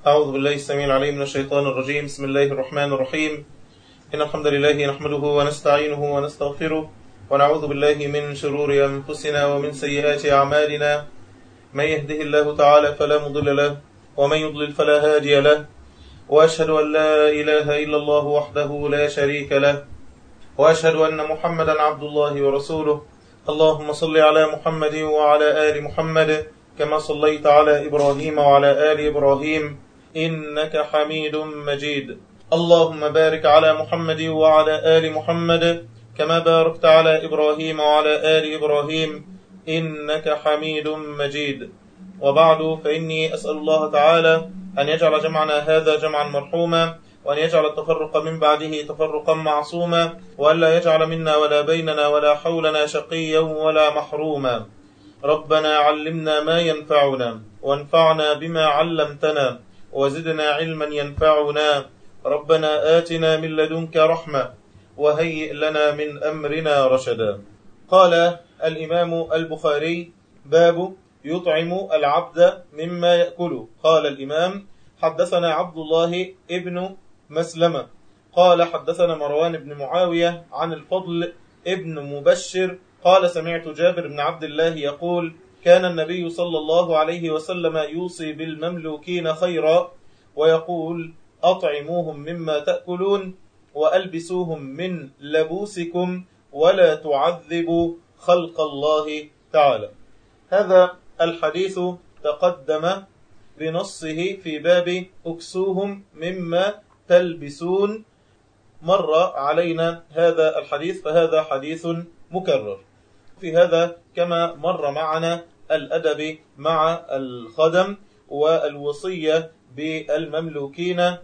أعوذ بالله السميع العليم من الشيطان الرجيم. بسم الله الرحمن الرحيم. إن الحمد لله نحمده ونستعينه ونستغفره ونعوذ بالله من شرور أنفسنا ومن سيئات أعمالنا. من يهده الله تعالى فلا مضل له ومن يضلل فلا هادي له، وأشهد أن لا إله إلا الله وحده لا شريك له، وأشهد أن محمدا عبد الله ورسوله. اللهم صل على محمد وعلى آل محمد كما صليت على إبراهيم وعلى آل إبراهيم إنك حميد مجيد. اللهم بارك على محمد وعلى آل محمد كما باركت على إبراهيم وعلى آل إبراهيم إنك حميد مجيد. وبعد، فإني أسأل الله تعالى أن يجعل جمعنا هذا جمعا مرحوما، وأن يجعل التفرق من بعده تفرقا معصوما، وأن لا يجعل منا ولا بيننا ولا حولنا شقيا ولا محروما. ربنا علمنا ما ينفعنا وانفعنا بما علمتنا وزدنا علما ينفعنا. ربنا آتنا من لدنك رحمة وهيئ لنا من أمرنا رشدا. قال الإمام البخاري: باب يطعم العبد مما يأكله. قال الإمام: حدثنا عبد الله ابن مسلمة قال حدثنا مروان بن معاوية عن الفضل ابن مبشر قال: سمعت جابر بن عبد الله يقول: كان النبي صلى الله عليه وسلم يوصي بالمملوكين خيرا ويقول: أطعموهم مما تأكلون وألبسوهم من لبوسكم ولا تعذبوا خلق الله تعالى. هذا الحديث تقدم بنصه في باب أكسوهم مما تلبسون. مر علينا هذا الحديث، فهذا حديث مكرر. في هذا كما مر معنا الأدب مع الخدم والوصية بالمملوكين،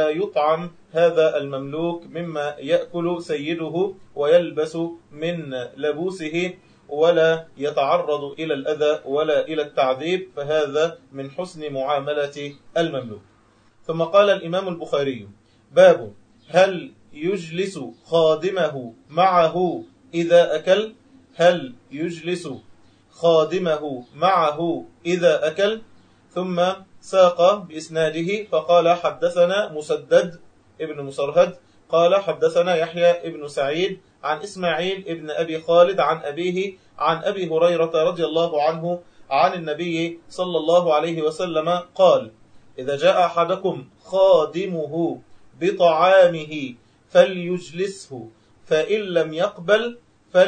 فيطعم هذا المملوك مما يأكل سيده ويلبس من لبوسه ولا يتعرض إلى الأذى ولا إلى التعذيب، فهذا من حسن معاملة المملوك. ثم قال الإمام البخاري: باب هل يجلس خادمه معه إذا أكل؟ هل يجلس خادمه معه إذا أكل؟ ثم ساق بإسناده فقال: حدثنا مسدد ابن مسرهد قال حدثنا يحيى ابن سعيد عن إسماعيل ابن أبي خالد عن أبيه عن أبي هريرة رضي الله عنه عن النبي صلى الله عليه وسلم قال: إذا جاء أحدكم خادمه بطعامه فليجلسه، فإن لم يقبل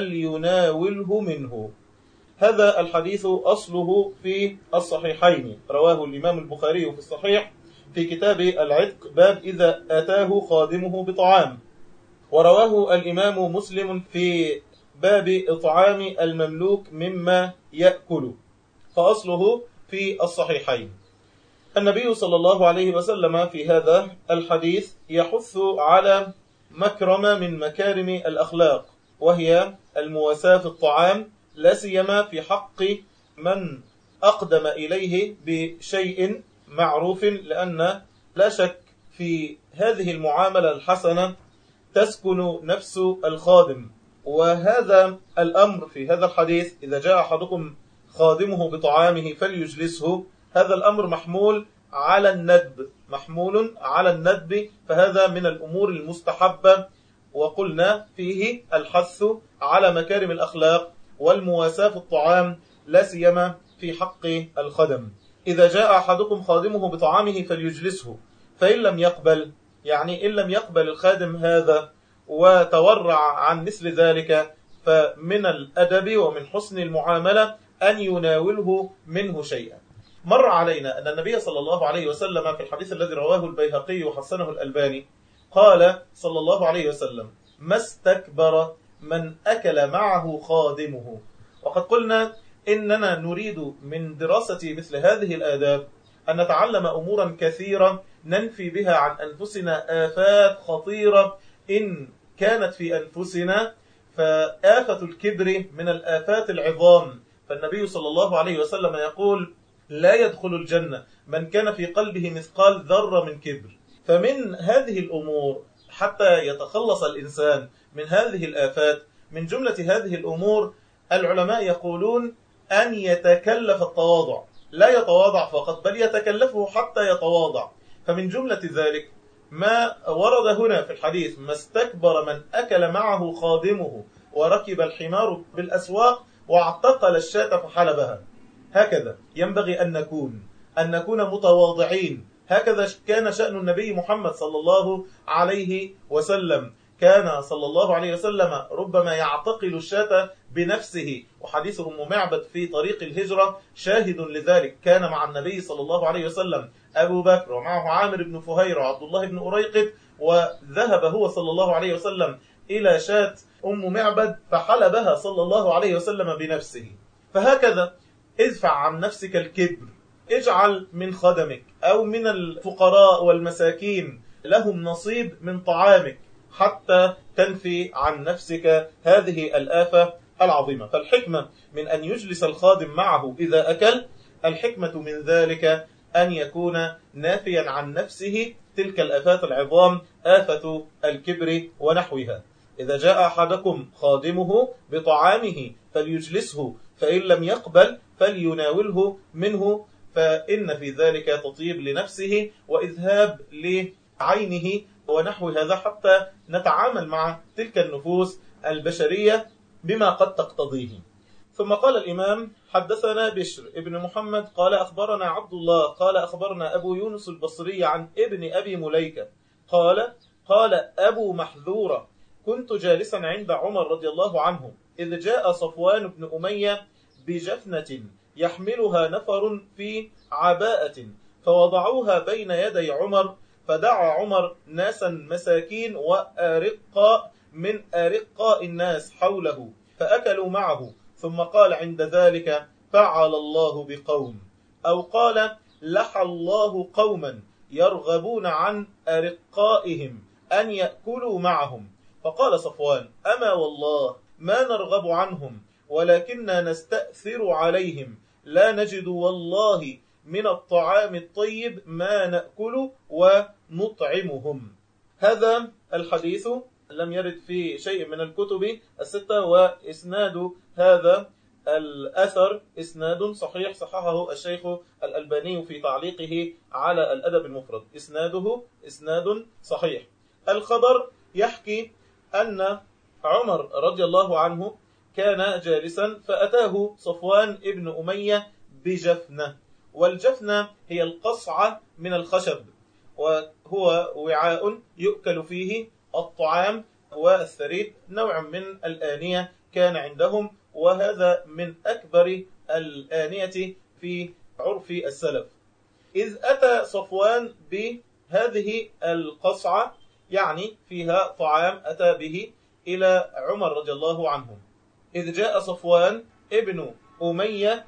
فليناوله منه. هذا الحديث أصله في الصحيحين، رواه الإمام البخاري في الصحيح في كتاب العتق باب إذا أتاه خادمه بطعام، ورواه الإمام مسلم في باب إطعام المملوك مما يأكل، فأصله في الصحيحين. النبي صلى الله عليه وسلم في هذا الحديث يحث على مكرمة من مكارم الأخلاق، وهي المواساة في الطعام، لا سيما في حق من أقدم إليه بشيء معروف، لأن لا شك في هذه المعاملة الحسنة تسكن نفس الخادم. وهذا الأمر في هذا الحديث: إذا جاء أحدكم خادمه بطعامه فليجلسه، هذا الأمر محمول على الندب، فهذا من الأمور المستحبة، وقلنا فيه الحث على مكارم الأخلاق والمواساة في الطعام، لا سيما في حق الخدم. إذا جاء أحدكم خادمه بطعامه فليجلسه، فإن لم يقبل، يعني إن لم يقبل الخادم هذا وتورع عن مثل ذلك، فمن الأدب ومن حسن المعاملة أن يناوله منه شيئا. مر علينا أن النبي صلى الله عليه وسلم في الحديث الذي رواه البيهقي وحسنه الألباني قال صلى الله عليه وسلم: ما استكبر من أكل معه خادمه. وقد قلنا إننا نريد من دراسة مثل هذه الآداب أن نتعلم أمورا كثيرة ننفي بها عن أنفسنا آفات خطيرة إن كانت في أنفسنا، فآفة الكبر من الآفات العظام. فالنبي صلى الله عليه وسلم يقول: لا يدخل الجنة من كان في قلبه مثقال ذرة من كبر. فمن هذه الأمور حتى يتخلص الإنسان من هذه الآفات، من جملة هذه الأمور العلماء يقولون أن يتكلف التواضع، لا يتواضع فقط بل يتكلفه حتى يتواضع. فمن جملة ذلك ما ورد هنا في الحديث: ما استكبر من أكل معه خادمه وركب الحمار بالأسواق واعتقل الشاة فحلبها. هكذا ينبغي أن نكون متواضعين. هكذا كان شأن النبي محمد صلى الله عليه وسلم. كان صلى الله عليه وسلم ربما يعتقل الشاة بنفسه، وحديث أم معبد في طريق الهجرة شاهد لذلك. كان مع النبي صلى الله عليه وسلم أبو بكر ومعه عامر بن فهير وعبد الله بن أريقط، وذهب هو صلى الله عليه وسلم إلى شاة أم معبد فحلبها صلى الله عليه وسلم بنفسه. فهكذا ادفع عن نفسك الكبر، اجعل من خدمك أو من الفقراء والمساكين لهم نصيب من طعامك حتى تنفي عن نفسك هذه الآفة العظيمة. فالحكمة من أن يجلس الخادم معه إذا أكل، الحكمة من ذلك أن يكون نافيا عن نفسه تلك الآفات العظام، آفة الكبر ونحوها. إذا جاء أحدكم خادمه بطعامه فليجلسه، فإن لم يقبل فليناوله منه، فإن في ذلك تطيب لنفسه وإذهاب لعينه ونحو هذا، حتى نتعامل مع تلك النفوس البشرية بما قد تقتضيه. ثم قال الإمام: حدثنا بشر ابن محمد قال أخبرنا عبد الله قال أخبرنا أبو يونس البصري عن ابن أبي مليكة قال أبو محذورة: كنت جالسا عند عمر رضي الله عنه إذ جاء صفوان بن أمية بجفنة يحملها نفر في عباءة، فوضعوها بين يدي عمر، فدعا عمر ناسا مساكين وأرقاء من أرقاء الناس حوله فأكلوا معه، ثم قال عند ذلك: فعل الله بقوم، أو قال: لحى الله قوما يرغبون عن أرقائهم أن يأكلوا معهم. فقال صفوان: أما والله ما نرغب عنهم، ولكننا نستأثر عليهم، لا نجد والله من الطعام الطيب ما نأكل ونطعمهم. هذا الحديث لم يرد في شيء من الكتب الستة، وإسناد هذا الأثر إسناد صحيح، صححه الشيخ الألباني في تعليقه على الأدب المفرد. إسناده إسناد صحيح. الخبر يحكي أن عمر رضي الله عنه كان جالسا فأتاه صفوان ابن أمية بجفنة، والجفنة هي القصعة من الخشب، وهو وعاء يؤكل فيه الطعام والثريد، نوع من الآنية كان عندهم، وهذا من أكبر الآنية في عرف السلف. إذ أتى صفوان بهذه القصعة يعني فيها طعام، أتى به إلى عمر رضي الله عنه. إذ جاء صفوان ابن أمية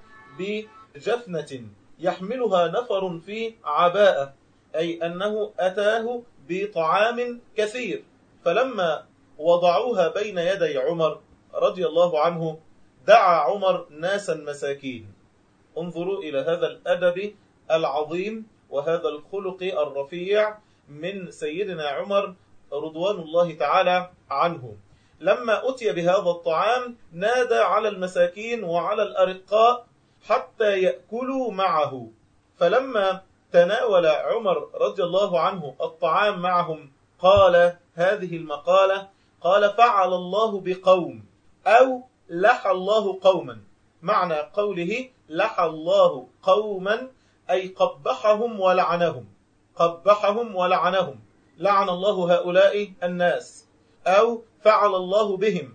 بجفنة يحملها نفر في عباءة، أي أنه أتاه بطعام كثير، فلما وضعوها بين يدي عمر رضي الله عنه دعا عمر ناسا مساكين. انظروا إلى هذا الأدب العظيم وهذا الخلق الرفيع من سيدنا عمر رضوان الله تعالى عنه. لما أتي بهذا الطعام نادى على المساكين وعلى الأرقاء حتى يأكلوا معه، فلما تناول عمر رضي الله عنه الطعام معهم قال هذه المقالة، قال: فعل الله بقوم، أو لحى الله قوما. معنى قوله لحى الله قوما أي قبحهم ولعنهم، قبحهم ولعنهم، لعن الله هؤلاء الناس. أو فعل الله بهم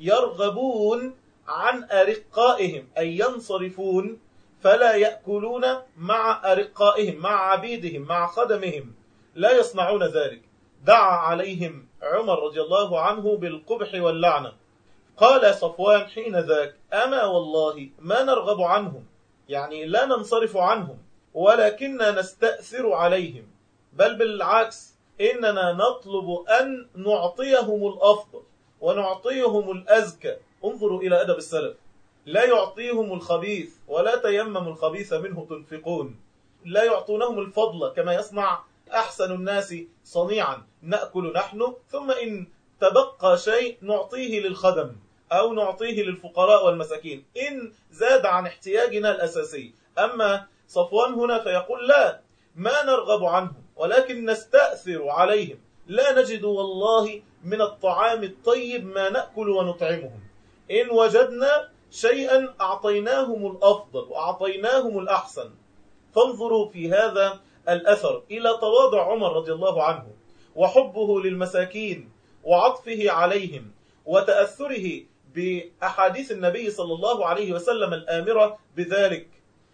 يرغبون عن أرقائهم أي ينصرفون فلا يأكلون مع أرقائهم، مع عبيدهم، مع خدمهم، لا يصنعون ذلك. دعا عليهم عمر رضي الله عنه بالقبح واللعنة. قال صفوان حين ذاك: أما والله ما نرغب عنهم، يعني لا ننصرف عنهم، ولكننا نستأثر عليهم، بل بالعكس إننا نطلب أن نعطيهم الأفضل ونعطيهم الأزكى. انظروا إلى أدب السلف، لا يعطيهم الخبيث ولا تيمموا الخبيث منه تنفقون، لا يعطونهم الفضل كما يصنع أحسن الناس صنيعا، نأكل نحن ثم إن تبقى شيء نعطيه للخدم أو نعطيه للفقراء والمساكين إن زاد عن احتياجنا الأساسي. أما صفوان هنا فيقول: لا، ما نرغب عنهم، ولكن نستأثر عليهم، لا نجد والله من الطعام الطيب ما نأكل ونطعمهم، إن وجدنا شيئا أعطيناهم الأفضل وأعطيناهم الأحسن. فانظروا في هذا الأثر إلى تواضع عمر رضي الله عنه، وحبه للمساكين، وعطفه عليهم، وتأثره بأحاديث النبي صلى الله عليه وسلم الآمرة بذلك.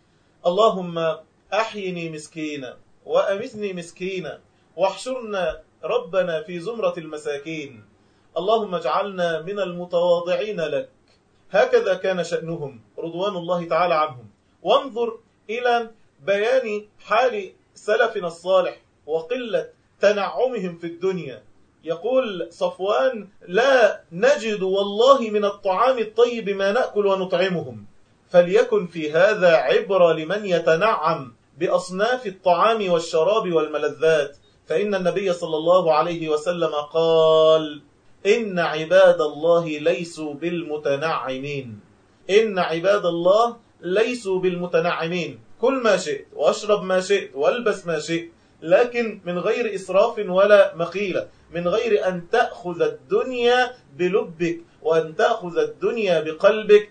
اللهم أحيني مسكينا وأمتني مسكينا واحشرنا ربنا في زمرة المساكين، اللهم اجعلنا من المتواضعين لك. هكذا كان شأنهم رضوان الله تعالى عنهم. وانظر إلى بيان حال سلفنا الصالح وقلة تنعمهم في الدنيا. يقول صفوان: لا نجد والله من الطعام الطيب ما نأكل ونطعمهم. فليكن في هذا عبرة لمن يتنعم بأصناف الطعام والشراب والملذات، فإن النبي صلى الله عليه وسلم قال: إن عباد الله ليسوا بالمتنعمين. إن عباد الله ليسوا بالمتنعمين. كل ما شئت واشرب ما شئت والبس ما شئت، لكن من غير إسراف ولا مخيلة، من غير أن تأخذ الدنيا بلبك وأن تأخذ الدنيا بقلبك.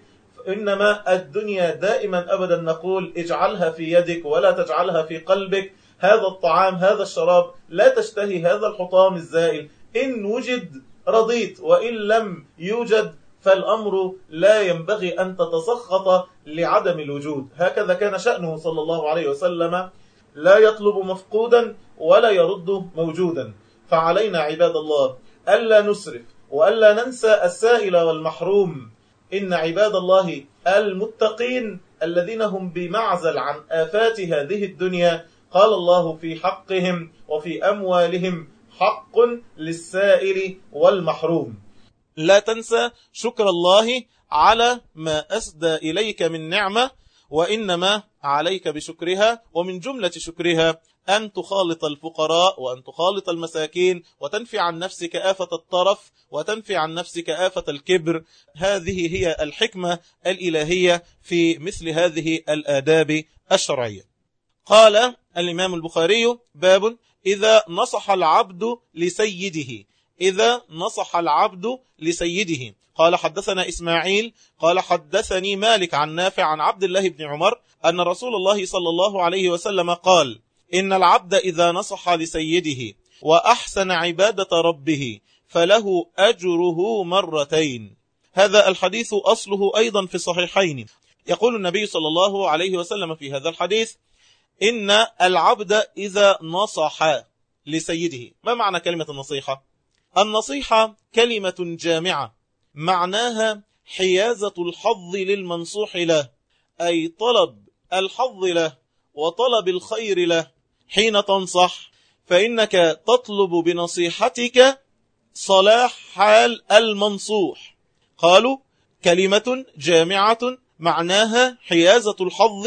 إنما الدنيا دائما أبدا نقول اجعلها في يدك ولا تجعلها في قلبك. هذا الطعام، هذا الشراب، لا تشتهي هذا الحطام الزائل. إن وجد رضيت، وإن لم يوجد فالأمر لا ينبغي أن تتسخط لعدم الوجود. هكذا كان شأنه صلى الله عليه وسلم، لا يطلب مفقودا ولا يرد موجودا. فعلينا عباد الله ألا نسرف وألا ننسى السائل والمحروم. إن عباد الله المتقين الذين هم بمعزل عن آفات هذه الدنيا، قال الله في حقهم وفي أموالهم حق للسائل والمحروم. لا تنسى شكر الله على ما أسدى إليك من نعمة، وإنما عليك بشكرها. ومن جملة شكرها أن تخالط الفقراء وأن تخالط المساكين، وتنفي عن نفسك آفة الطرف، وتنفي عن نفسك آفة الكبر. هذه هي الحكمة الإلهية في مثل هذه الآداب الشرعية. قال الإمام البخاري: باب إذا نصح العبد لسيده. إذا نصح العبد لسيده. قال: حدثنا إسماعيل قال: حدثني مالك عن نافع عن عبد الله بن عمر أن رسول الله صلى الله عليه وسلم قال: إن العبد إذا نصح لسيده وأحسن عبادة ربه فله أجره مرتين. هذا الحديث أصله أيضا في الصحيحين. يقول النبي صلى الله عليه وسلم في هذا الحديث: إن العبد إذا نصح لسيده. ما معنى كلمة النصيحة؟ النصيحة كلمة جامعة، معناها حيازة الحظ للمنصوح له، أي طلب الحظ له وطلب الخير له. حين تنصح فإنك تطلب بنصيحتك صلاح حال المنصوح. قالوا كلمة جامعة معناها حيازة الحظ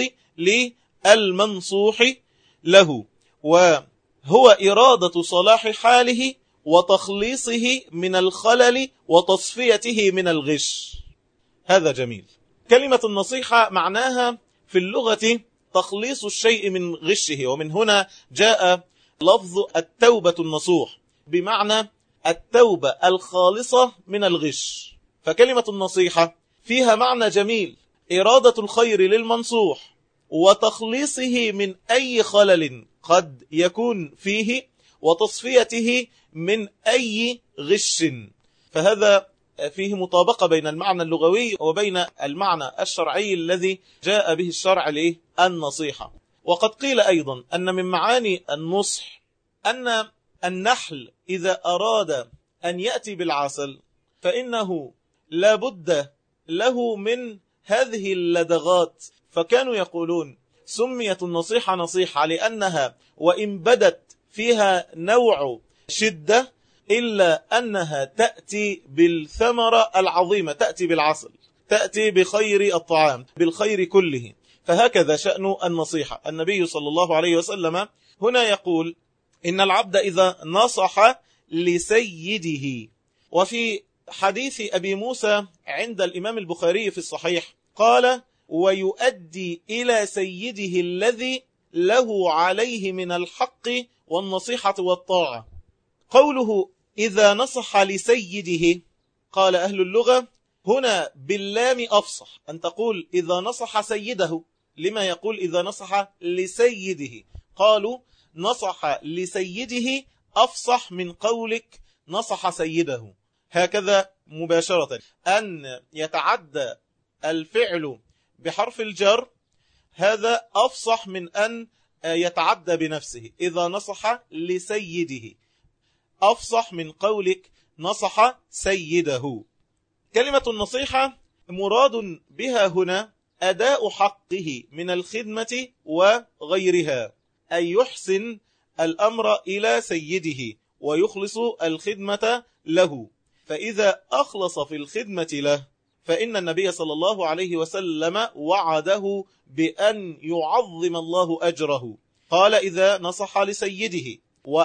للمنصوح له، وهو إرادة صلاح حاله وتخليصه من الخلل وتصفيته من الغش. هذا جميل. كلمة النصيحة معناها في اللغة تخليص الشيء من غشه، ومن هنا جاء لفظ التوبة النصوح بمعنى التوبة الخالصة من الغش. فكلمة النصيحة فيها معنى جميل: إرادة الخير للمنصوح وتخليصه من أي خلل قد يكون فيه وتصفيته من أي غش. فهذا فيه مطابقة بين المعنى اللغوي وبين المعنى الشرعي الذي جاء به الشرع للنصيحة. وقد قيل أيضا أن من معاني النصح أن النحل إذا أراد أن يأتي بالعسل فإنه لا بد له من هذه اللدغات. فكانوا يقولون سميت النصيحة نصيحة لأنها وإن بدت فيها نوع شدة إلا أنها تأتي بالثمرة العظيمة، تأتي بالعسل، تأتي بخير الطعام، بالخير كله. فهكذا شأن النصيحة. النبي صلى الله عليه وسلم هنا يقول: إن العبد إذا نصح لسيده. وفي حديث أبي موسى عند الإمام البخاري في الصحيح قال: ويؤدي إلى سيده الذي له عليه من الحق والنصيحة والطاعة. قوله إذا نصح لسيده، قال أهل اللغة هنا باللام أفصح أن تقول إذا نصح سيده. لما يقول إذا نصح لسيده؟ قالوا نصح لسيده أفصح من قولك نصح سيده. هكذا مباشرة أن يتعدى الفعل بحرف الجر، هذا أفصح من أن يتعدى بنفسه. إذا نصح لسيده أفصح من قولك نصح سيده. كلمة النصيحة مراد بها هنا أداء حقه من الخدمة وغيرها، أي يحسن الأمر إلى سيده ويخلص الخدمة له. فإذا أخلص في الخدمة له فإن النبي صلى الله عليه وسلم وعده بأن يعظم الله أجره. قال إذا نصح لسيده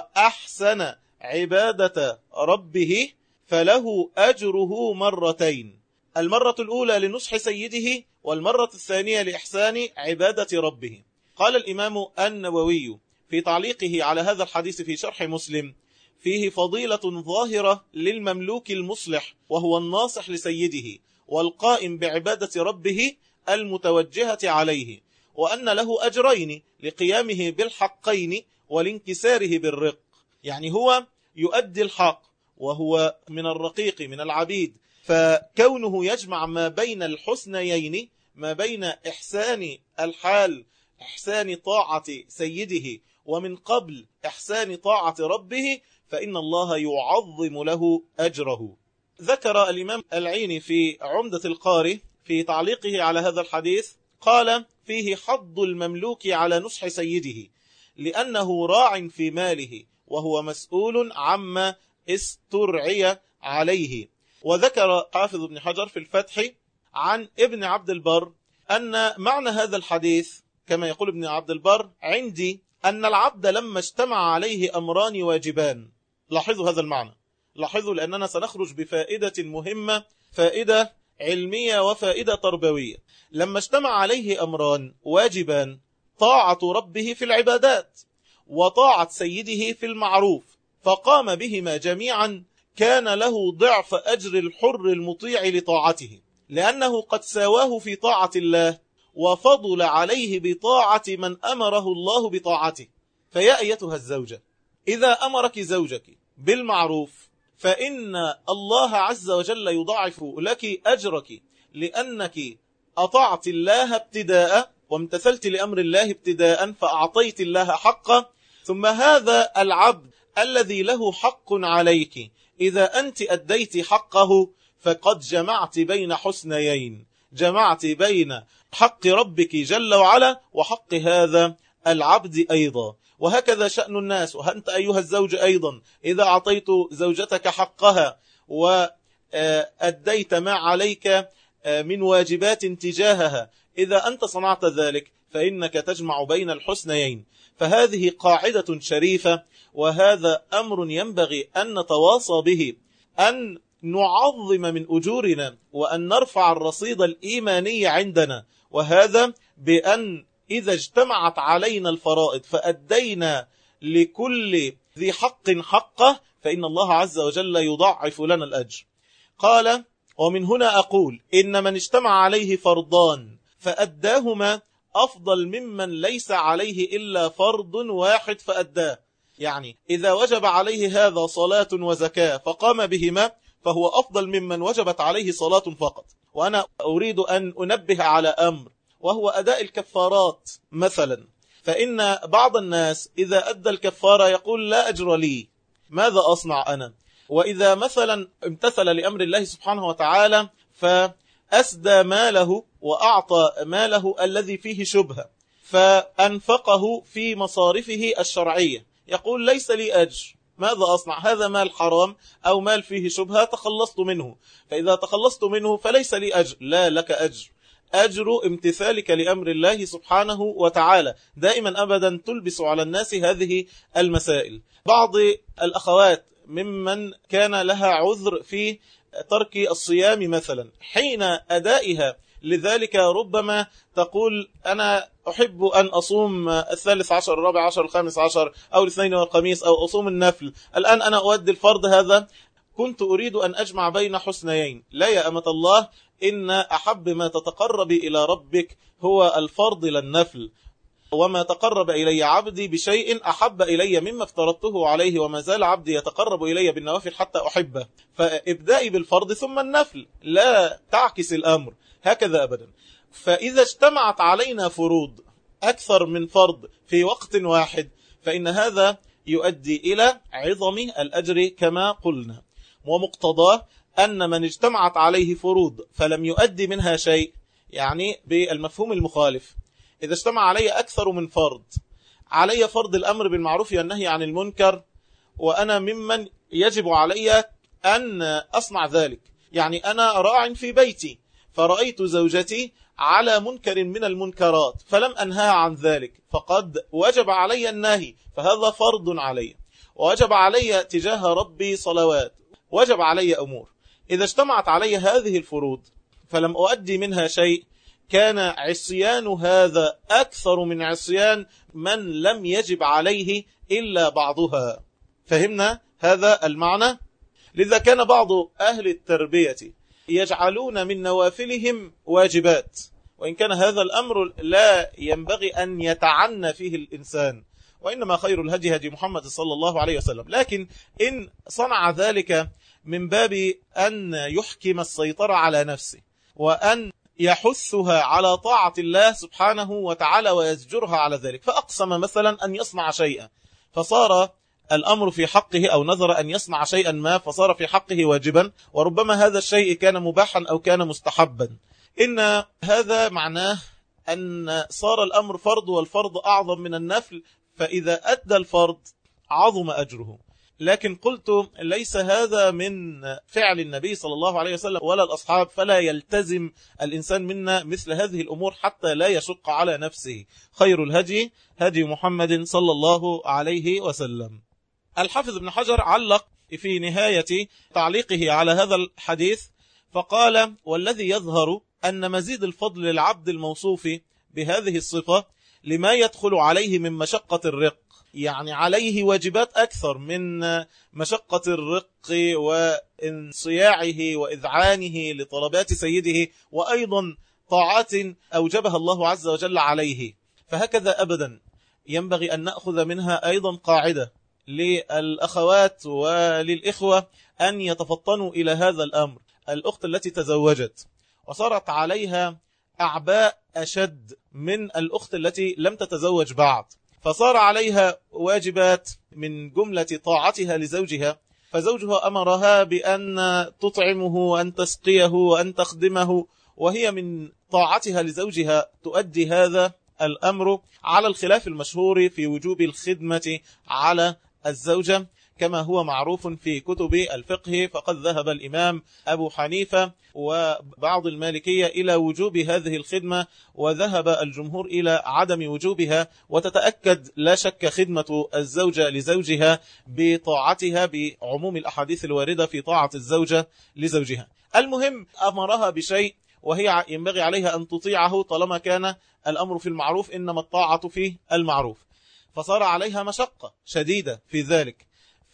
وأحسن عبادة ربه فله أجره مرتين، المرة الأولى لنصح سيده، والمرة الثانية لإحسان عبادة ربه. قال الإمام النووي في تعليقه على هذا الحديث في شرح مسلم: فيه فضيلة ظاهرة للمملوك المصلح وهو الناصح لسيده والقائم بعبادة ربه المتوجهة عليه، وأن له أجرين لقيامه بالحقين والانكساره بالرق. يعني هو يؤدي الحق وهو من الرقيق من العبيد، فكونه يجمع ما بين الحسنيين، ما بين إحسان الحال إحسان طاعة سيده ومن قبل إحسان طاعة ربه، فإن الله يعظم له أجره. ذكر الإمام العيني في عمدة القاري في تعليقه على هذا الحديث قال: فيه حض المملوك على نصح سيده لأنه راع في ماله وهو مسؤول عما استرعي عليه. وذكر حافظ ابن حجر في الفتح عن ابن عبد البر أن معنى هذا الحديث كما يقول ابن عبد البر عندي أن العبد لما اجتمع عليه أمران واجبان. لاحظوا هذا المعنى، لاحظوا، لأننا سنخرج بفائدة مهمة، فائدة علمية وفائدة تربوية. لما اجتمع عليه أمران واجبان، طاعة ربه في العبادات وطاعة سيده في المعروف، فقام بهما جميعا، كان له ضعف أجر الحر المطيع لطاعته، لأنه قد ساواه في طاعة الله وفضل عليه بطاعة من أمره الله بطاعته. فيا أيتها الزوجة، إذا أمرك زوجك بالمعروف فإن الله عز وجل يضاعف لك أجرك، لأنك أطعت الله ابتداء وامتثلت لأمر الله ابتداء فأعطيت الله حقه. ثم هذا العبد الذي له حق عليك، إذا أنت أديت حقه فقد جمعت بين حسنيين، جمعت بين حق ربك جل وعلا وحق هذا العبد أيضا. وهكذا شأن الناس. وأنت أيها الزوج أيضا إذا أعطيت زوجتك حقها وأديت ما عليك من واجبات تجاهها، إذا أنت صنعت ذلك فإنك تجمع بين الحسنيين. فهذه قاعدة شريفة، وهذا أمر ينبغي أن نتواصى به، أن نعظم من أجورنا وأن نرفع الرصيد الإيماني عندنا. وهذا بأن إذا اجتمعت علينا الفرائض فأدينا لكل ذي حق حقه، فإن الله عز وجل يضاعف لنا الأجر. قال: ومن هنا أقول إن من اجتمع عليه فرضان فأداهما أفضل ممن ليس عليه إلا فرض واحد فأداه. يعني إذا وجب عليه هذا صلاة وزكاة فقام بهما فهو أفضل ممن وجبت عليه صلاة فقط. وأنا أريد أن أنبه على أمر، وهو أداء الكفارات مثلا. فإن بعض الناس إذا أدى الكفارة يقول لا أجر لي، ماذا أصنع أنا؟ وإذا مثلا امتثل لأمر الله سبحانه وتعالى فأسدى ماله وأعطى ماله الذي فيه شبهة فأنفقه في مصارفه الشرعية، يقول ليس لي أجر، ماذا أصنع؟ هذا مال حرام أو مال فيه شبهة تخلصت منه، فإذا تخلصت منه فليس لي أجر. لا، لك أجر، أجر امتثالك لأمر الله سبحانه وتعالى. دائما أبدا تلبس على الناس هذه المسائل. بعض الأخوات ممن كان لها عذر في ترك الصيام مثلا، حين أدائها لذلك ربما تقول أنا أحب أن أصوم 13 14 15 أو الاثنين والخميس أو أصوم النفل، الآن أنا أؤدي الفرض هذا، كنت أريد أن أجمع بين حسنيين. لا يا أمة الله، إن أحب ما تتقرب إلى ربك هو الفرض للنفل، وما تقرب إلي عبدي بشيء أحب إلي مما افترضته عليه، وما زال عبدي يتقرب إلي بالنوافل حتى أحبه. فابدأي بالفرض ثم النفل، لا تعكس الأمر هكذا أبدا. فإذا اجتمعت علينا فروض أكثر من فرض في وقت واحد فإن هذا يؤدي إلى عظم الأجر كما قلنا، ومقتضاه أن من اجتمعت عليه فروض فلم يؤدي منها شيء، يعني بالمفهوم المخالف، إذا اجتمع علي أكثر من فرض، علي فرض الأمر بالمعروف والنهي عن المنكر، وأنا ممن يجب علي أن أصنع ذلك، يعني أنا راع في بيتي فرأيت زوجتي على منكر من المنكرات فلم أنهى عن ذلك، فقد وجب علي النهي، فهذا فرض علي، ووجب علي تجاه ربي صلوات، وجب علي أمور. إذا اجتمعت علي هذه الفروض فلم أؤدي منها شيء، كان عصيان هذا أكثر من عصيان من لم يجب عليه إلا بعضها. فهمنا هذا المعنى؟ لذا كان بعض أهل التربية يجعلون من نوافلهم واجبات، وإن كان هذا الأمر لا ينبغي أن يتعنى فيه الإنسان، وإنما خير الهدي هدي محمد صلى الله عليه وسلم، لكن إن صنع ذلك من باب أن يحكم السيطرة على نفسه، وأن يحثها على طاعة الله سبحانه وتعالى ويزجرها على ذلك، فأقسم مثلا أن يصنع شيئا فصار الأمر في حقه، أو نذر أن يصنع شيئا ما فصار في حقه واجبا، وربما هذا الشيء كان مباحا أو كان مستحبا، إن هذا معناه أن صار الأمر فرض، والفرض أعظم من النفل، فإذا أدى الفرض عظم أجره. لكن قلت ليس هذا من فعل النبي صلى الله عليه وسلم ولا الأصحاب، فلا يلتزم الإنسان منا مثل هذه الأمور حتى لا يشق على نفسه. خير الهدي هدي محمد صلى الله عليه وسلم. الحافظ ابن حجر علق في نهاية تعليقه على هذا الحديث فقال: والذي يظهر أن مزيد الفضل للعبد الموصوف بهذه الصفة لما يدخل عليه من مشقة الرق، يعني عليه واجبات أكثر من مشقة الرق وانصياعه وإذعانه لطلبات سيده، وأيضا طاعات أوجبها الله عز وجل عليه. فهكذا أبدا ينبغي أن نأخذ منها أيضا قاعدة للأخوات وللإخوة أن يتفطنوا إلى هذا الأمر. الأخت التي تزوجت وصارت عليها أعباء أشد من الأخت التي لم تتزوج بعد، فصار عليها واجبات من جملة طاعتها لزوجها، فزوجها أمرها بأن تطعمه وأن تسقيه وأن تخدمه، وهي من طاعتها لزوجها تؤدي هذا الأمر على الخلاف المشهور في وجوب الخدمة على الزوجة كما هو معروف في كتب الفقه. فقد ذهب الإمام أبو حنيفة وبعض المالكية إلى وجوب هذه الخدمة، وذهب الجمهور إلى عدم وجوبها، وتتأكد لا شك خدمة الزوجة لزوجها بطاعتها بعموم الأحاديث الواردة في طاعة الزوجة لزوجها. المهم أمرها بشيء وهي ينبغي عليها أن تطيعه طالما كان الأمر في المعروف، إنما الطاعة في المعروف، فصار عليها مشقة شديدة في ذلك.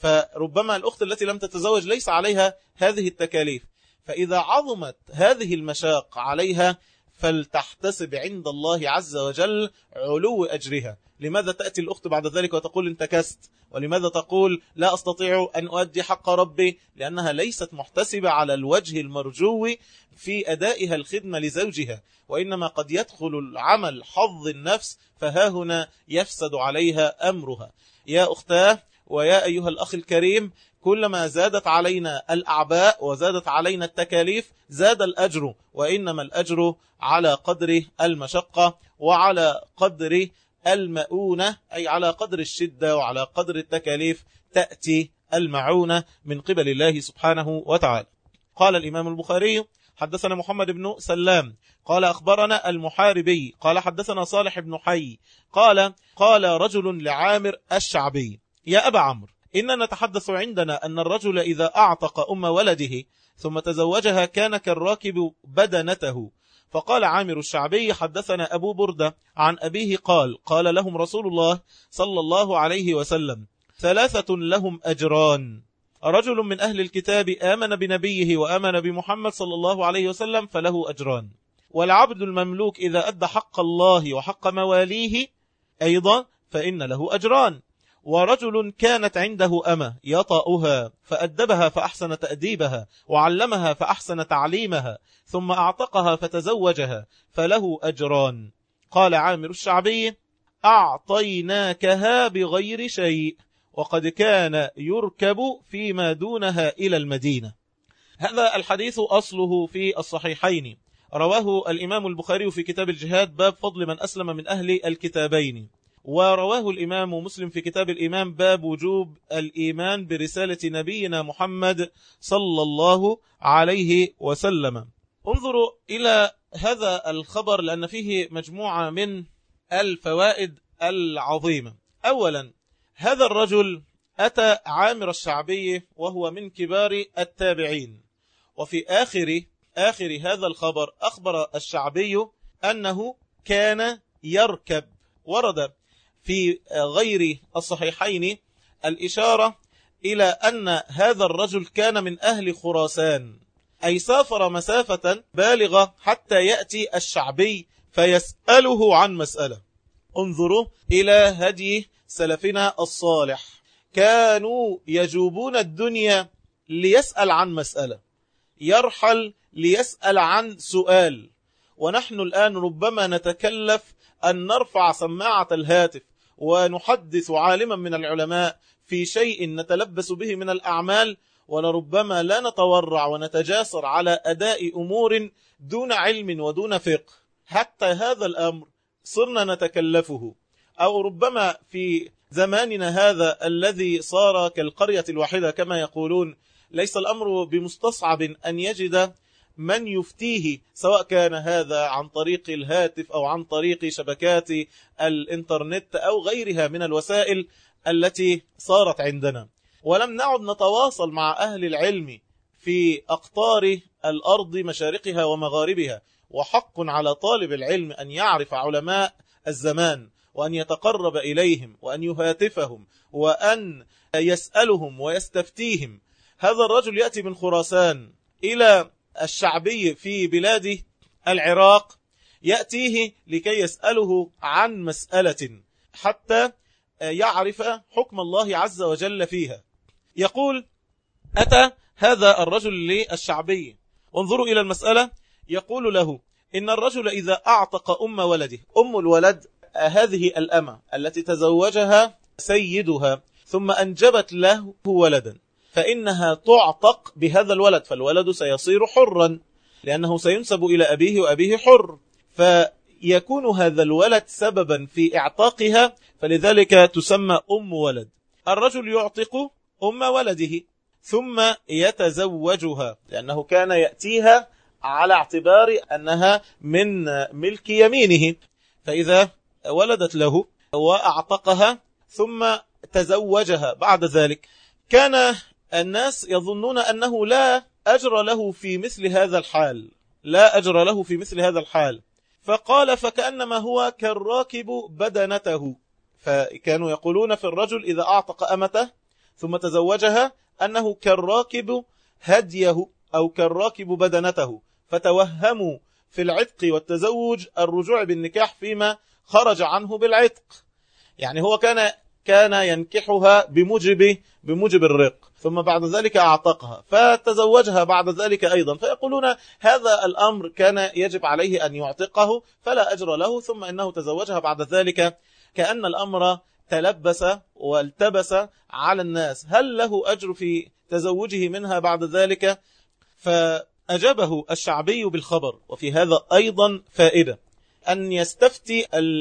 فربما الأخت التي لم تتزوج ليس عليها هذه التكاليف، فإذا عظمت هذه المشاق عليها فلتحتسب عند الله عز وجل علو أجرها. لماذا تأتي الأخت بعد ذلك وتقول انتكست؟ ولماذا تقول لا أستطيع أن أؤدي حق ربي؟ لأنها ليست محتسبة على الوجه المرجو في أدائها الخدمة لزوجها، وإنما قد يدخل العمل حظ النفس، فها هنا يفسد عليها أمرها. يا أختاه ويا أيها الأخ الكريم، كلما زادت علينا الأعباء وزادت علينا التكاليف زاد الأجر، وإنما الأجر على قدر المشقة وعلى قدر المؤونة، أي على قدر الشدة وعلى قدر التكاليف تأتي المعونة من قبل الله سبحانه وتعالى. قال الإمام البخاري: حدثنا محمد بن سلام قال أخبرنا المحاربي قال حدثنا صالح بن حي قال رجل لعامر الشعبي: يا أبا عمرو، إننا نتحدث عندنا أن الرجل إذا أعتق أم ولده ثم تزوجها كان كالراكب بدنته، فقال عامر الشعبي: حدثنا أبو بردة عن أبيه قال لهم رسول الله صلى الله عليه وسلم: 3 لهم أجران: رجل من أهل الكتاب آمن بنبيه وآمن بمحمد صلى الله عليه وسلم فله أجران، والعبد المملوك إذا أدى حق الله وحق مواليه أيضا فإن له أجران، ورجل كانت عنده أمة يطأها فأدبها فأحسن تأديبها وعلمها فأحسن تعليمها ثم أعتقها فتزوجها فله أجران. قال عامر الشعبي: أعطيناكها بغير شيء، وقد كان يركب فيما دونها إلى المدينة. هذا الحديث أصله في الصحيحين، رواه الإمام البخاري في كتاب الجهاد باب فضل من أسلم من أهل الكتابين، ورواه الإمام مسلم في كتاب الإيمان باب وجوب الإيمان برسالة نبينا محمد صلى الله عليه وسلم. انظروا إلى هذا الخبر لأن فيه مجموعة من الفوائد العظيمة. أولا، هذا الرجل أتى عامر الشعبي وهو من كبار التابعين، وفي آخر هذا الخبر أخبر الشعبي أنه كان يركب. ورد في غير الصحيحين الإشارة إلى أن هذا الرجل كان من أهل خراسان، أي سافر مسافة بالغة حتى يأتي الشعبي فيسأله عن مسألة. انظروا إلى هدي سلفنا الصالح، كانوا يجوبون الدنيا ليسأل عن مسألة، يرحل ليسأل عن سؤال. ونحن الآن ربما نتكلف أن نرفع سماعة الهاتف ونحدث عالما من العلماء في شيء نتلبس به من الأعمال، ولربما لا نتورع ونتجاسر على أداء أمور دون علم ودون فقه. حتى هذا الأمر صرنا نتكلفه، أو ربما في زماننا هذا الذي صار كالقرية الواحدة كما يقولون، ليس الأمر بمستصعب أن يجد من يفتيه، سواء كان هذا عن طريق الهاتف أو عن طريق شبكات الإنترنت أو غيرها من الوسائل التي صارت عندنا. ولم نعد نتواصل مع أهل العلم في أقطار الأرض مشارقها ومغاربها، وحق على طالب العلم أن يعرف علماء الزمان وأن يتقرب إليهم وأن يهاتفهم وأن يسألهم ويستفتيهم. هذا الرجل يأتي من خراسان إلى الشعبي في بلاد العراق، يأتيه لكي يسأله عن مسألة حتى يعرف حكم الله عز وجل فيها. يقول: أتى هذا الرجل للشعبي، وانظروا إلى المسألة. يقول له: إن الرجل إذا أعتق ولده، الولد هذه الأمة التي تزوجها سيدها ثم أنجبت له ولدا، فإنها تعتق بهذا الولد، فالولد سيصير حرا لأنه سينسب إلى أبيه وأبيه حر، فيكون هذا الولد سببا في إعتاقها، فلذلك تسمى ولد. الرجل يعتق ولده ثم يتزوجها، لأنه كان يأتيها على اعتبار أنها من ملك يمينه، فإذا ولدت له وأعتقها ثم تزوجها بعد ذلك، كان الناس يظنون أنه لا أجر له في مثل هذا الحال، لا أجر له في مثل هذا الحال. فقال: فكأنما هو كالراكب بدنته. فكانوا يقولون في الرجل إذا أعتق أمته ثم تزوجها أنه كالراكب هديه أو كالراكب بدنته، فتوهموا في العتق والتزوج الرجوع بالنكاح فيما خرج عنه بالعتق. يعني هو كان ينكحها بموجب الرق، ثم بعد ذلك أعتقها فتزوجها بعد ذلك أيضا، فيقولون هذا الأمر كان يجب عليه أن يعتقه فلا أجر له، ثم إنه تزوجها بعد ذلك، كأن الأمر تلبس والتبس على الناس، هل له أجر في تزوجه منها بعد ذلك؟ فأجابه الشعبي بالخبر. وفي هذا أيضا فائدة، أن يستفتي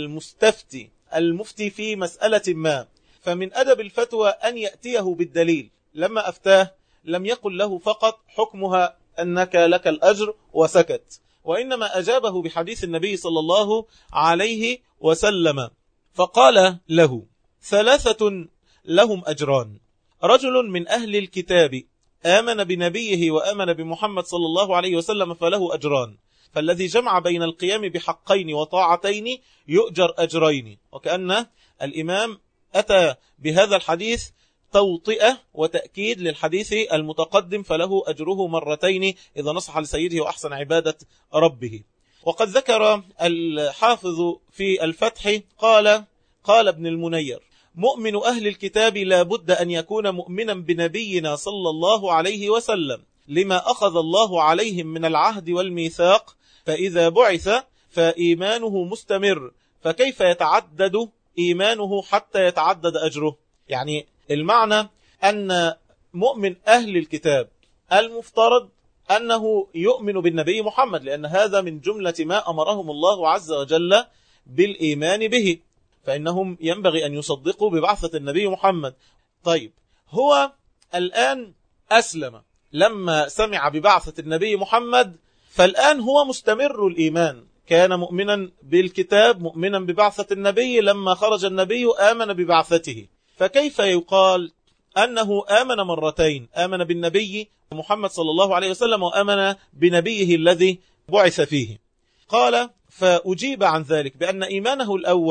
المفتي في مسألة ما، فمن أدب الفتوى أن يأتيه بالدليل. لما أفتاه لم يقل له فقط حكمها أنك لك الأجر وسكت، وإنما أجابه بحديث النبي صلى الله عليه وسلم، فقال له: 3 لهم أجران: رجل من أهل الكتاب آمن بنبيه وآمن بمحمد صلى الله عليه وسلم فله أجران، فالذي جمع بين القيام بحقين وطاعتين يؤجر أجرين. وكأن الإمام أتى بهذا الحديث توطئة وتأكيد للحديث المتقدم، فله أجره مرتين إذا نصح لسيده وأحسن عبادة ربه. وقد ذكر الحافظ في الفتح قال ابن المنير: مؤمن أهل الكتاب لا بد أن يكون مؤمنا بنبينا صلى الله عليه وسلم لما أخذ الله عليهم من العهد والميثاق، فإذا بعث فإيمانه مستمر، فكيف يتعدد إيمانه حتى يتعدد أجره؟ يعني المعنى أن مؤمن أهل الكتاب المفترض أنه يؤمن بالنبي محمد، لأن هذا من جملة ما أمرهم الله عز وجل بالإيمان به، فإنهم ينبغي أن يصدقوا ببعثة النبي محمد. طيب، هو الآن أسلم لما سمع ببعثة النبي محمد، فالآن هو مستمر الإيمان، كان مؤمنا بالكتاب مؤمنا ببعثة النبي، لما خرج النبي آمن ببعثته، فكيف يقال أنه آمن مرتين؟ آمن بالنبي محمد صلى الله عليه وسلم وآمن بنبيه الذي بعث فيه. قال: فأجيب عن ذلك بأن إيمانه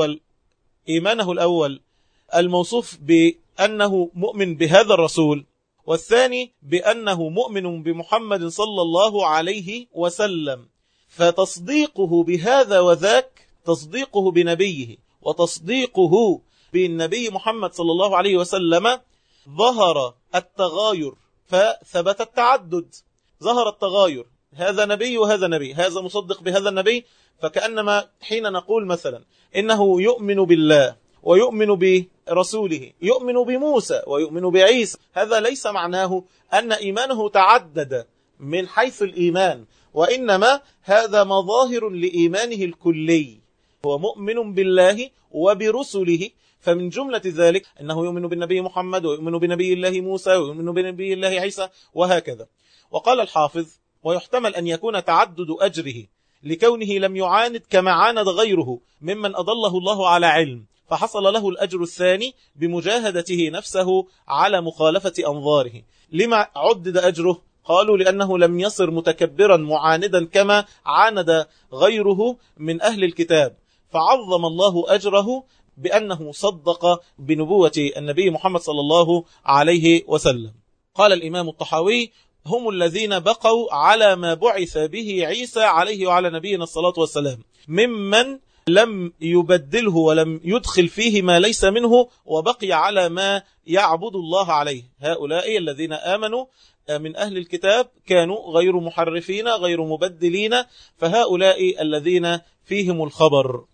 الأول الموصوف بأنه مؤمن بهذا الرسول، والثاني بأنه مؤمن بمحمد صلى الله عليه وسلم، فتصديقه بهذا وذاك، تصديقه بنبيه وتصديقه بالنبي محمد صلى الله عليه وسلم، ظهر التغاير فثبت التعدد. ظهر التغاير، هذا نبي وهذا نبي، هذا مصدق بهذا النبي، فكأنما حين نقول مثلا إنه يؤمن بالله ويؤمن برسوله، يؤمن بموسى ويؤمن بعيسى، هذا ليس معناه أن إيمانه تعدد من حيث الإيمان، وإنما هذا مظاهر لإيمانه الكلي، هو مؤمن بالله وبرسله، فمن جملة ذلك أنه يؤمن بالنبي محمد ويؤمن بنبي الله موسى ويؤمن بنبي الله عيسى وهكذا. وقال الحافظ: ويحتمل أن يكون تعدد أجره لكونه لم يعاند كما عاند غيره ممن أضله الله على علم، فحصل له الأجر الثاني بمجاهدته نفسه على مخالفة أنظاره. لما عدد أجره؟ قالوا: لأنه لم يصر متكبرا معاندا كما عاند غيره من أهل الكتاب، فعظم الله أجره بأنه صدق بنبوة النبي محمد صلى الله عليه وسلم. قال الإمام الطحاوي: هم الذين بقوا على ما بعث به عيسى عليه وعلى نبينا الصلاة والسلام، ممن لم يبدله ولم يدخل فيه ما ليس منه وبقي على ما يعبد الله عليه. هؤلاء الذين آمنوا من أهل الكتاب كانوا غير محرفين غير مبدلين، فهؤلاء الذين فيهم الخبر.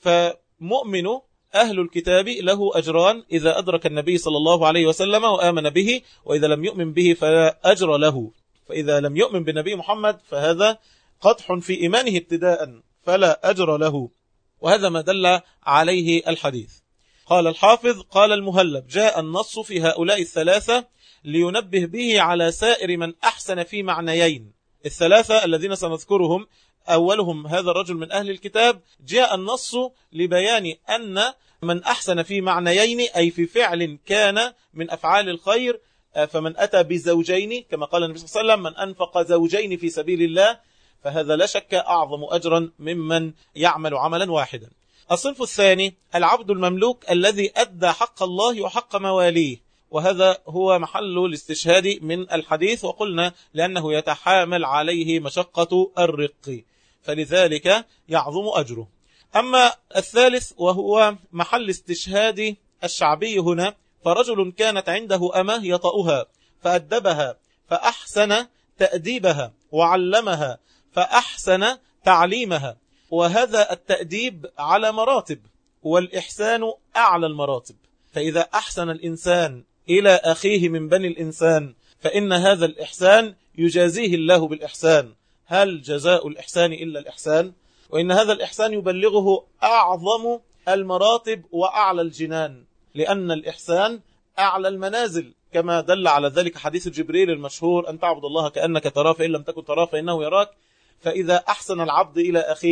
فمؤمن أهل الكتاب له أجران: إذا أدرك النبي صلى الله عليه وسلم وآمن به، وإذا لم يؤمن به فلا أجر له. فإذا لم يؤمن بالنبي محمد فهذا قدح في إيمانه ابتداء، فلا أجر له، وهذا ما دل عليه الحديث. قال الحافظ: قال المهلب: جاء النص في هؤلاء الثلاثة لينبه به على سائر من أحسن في معنيين. الثلاثة الذين سنذكرهم أولهم هذا الرجل من أهل الكتاب، جاء النص لبيان أن من أحسن في معنيين، أي في فعل كان من أفعال الخير، فمن أتى بزوجين كما قال النبي صلى الله عليه وسلم: من أنفق زوجين في سبيل الله، فهذا لا شك أعظم أجرا ممن يعمل عملا واحدا. الصنف الثاني: العبد المملوك الذي أدى حق الله وحق مواليه، وهذا هو محل الاستشهاد من الحديث، وقلنا لأنه يتحامل عليه مشقة الرق، فلذلك يعظم أجره. أما الثالث وهو محل استشهاد الشعبي هنا، فرجل كانت عنده أمة يطأها فأدبها فأحسن تأديبها، وعلمها فأحسن تعليمها، وهذا التأديب على مراتب، والإحسان أعلى المراتب. فإذا أحسن الإنسان إلى أخيه من بني الإنسان فإن هذا الإحسان يجازيه الله بالإحسان. هل جزاء الإحسان إلا الإحسان؟ وإن هذا الإحسان يبلغه أعظم المراتب وأعلى الجنان، لأن الإحسان أعلى المنازل، كما دل على ذلك حديث جبريل المشهور: أن تعبد الله كأنك تراه فإن لم تكن تراه فإنه يراك. فإذا أحسن العبد إلى أخيه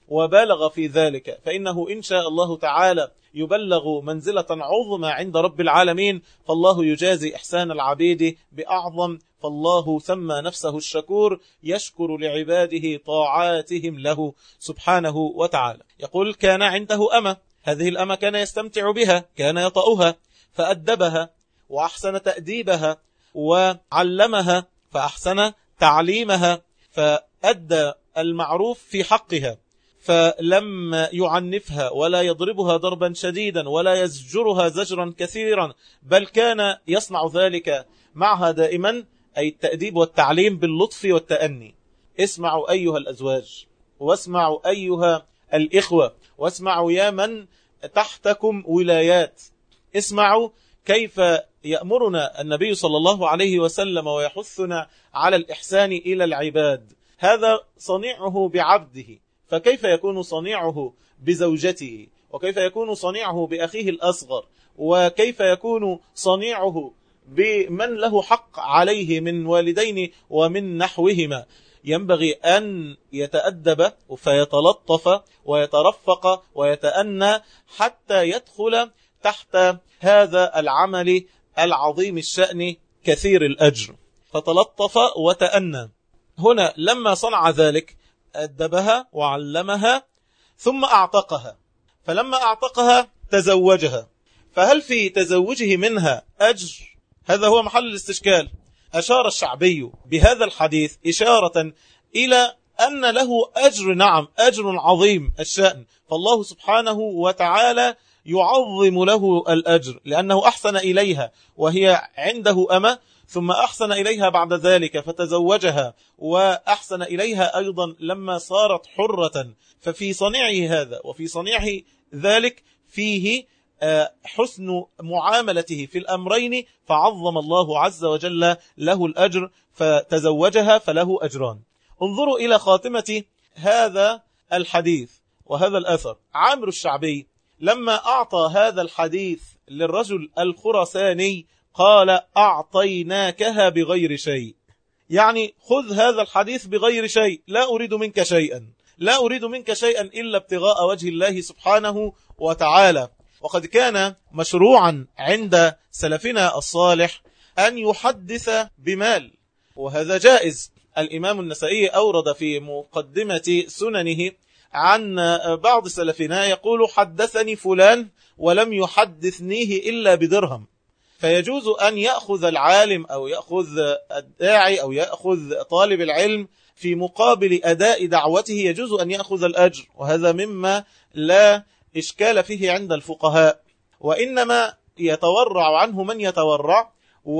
وبالغ في ذلك فإنه إن شاء الله تعالى يبلغ منزلة عظمى عند رب العالمين، فالله يجازي إحسان العبيد بأعظم، فالله سمى نفسه الشكور يشكر لعباده طاعاتهم له سبحانه وتعالى. يقول كان عنده أمة، هذه الأمة كان يستمتع بها، كان يطأها فأدبها وأحسن تأديبها، وعلمها فأحسن تعليمها، فأدى المعروف في حقها، فلم يعنفها ولا يضربها ضربا شديدا ولا يزجرها زجرا كثيرا، بل كان يصنع ذلك معها دائما، أي التأديب والتعليم باللطف والتأني. اسمعوا أيها الأزواج، واسمعوا أيها الإخوة، واسمعوا يا من تحتكم ولايات، اسمعوا كيف يأمرنا النبي صلى الله عليه وسلم ويحثنا على الإحسان إلى العباد. هذا صنيعه بعبده، فكيف يكون صنيعه بزوجته، وكيف يكون صنيعه بأخيه الأصغر، وكيف يكون صنيعه بمن له حق عليه من والدين ومن نحوهما. ينبغي أن يتأدب فيتلطف ويترفق ويتأنى حتى يدخل تحت هذا العمل العظيم الشأن كثير الأجر، فتلطف وتأنى. هنا لما صنع ذلك أدبها وعلمها ثم أعتقها، فلما أعتقها تزوجها، فهل في تزوجه منها أجر؟ هذا هو محل الاستشكال. أشار الشعبي بهذا الحديث إشارة إلى أن له أجر، نعم أجر عظيم الشأن، فالله سبحانه وتعالى يعظم له الأجر لأنه أحسن إليها وهي عنده أمة، ثم أحسن إليها بعد ذلك فتزوجها، وأحسن إليها أيضا لما صارت حرة. ففي صنيعه هذا وفي صنيعه ذلك فيه حسن معاملته في الأمرين، فعظم الله عز وجل له الأجر، فتزوجها فله أجران. انظروا إلى خاتمة هذا الحديث وهذا الأثر. عامر الشعبي لما أعطى هذا الحديث للرجل الخرساني قال أعطيناكها بغير شيء، يعني خذ هذا الحديث بغير شيء، لا أريد منك شيئا، لا أريد منك شيئا إلا ابتغاء وجه الله سبحانه وتعالى. وقد كان مشروعا عند سلفنا الصالح أن يحدث بمال، وهذا جائز. الإمام النسائي أورد في مقدمة سننه عن بعض سلفنا يقول حدثني فلان ولم يحدثنيه إلا بدرهم، فيجوز أن يأخذ العالم أو يأخذ الداعي أو يأخذ طالب العلم في مقابل أداء دعوته، يجوز أن يأخذ الأجر، وهذا مما لا إشكال فيه عند الفقهاء، وإنما يتورع عنه من يتورع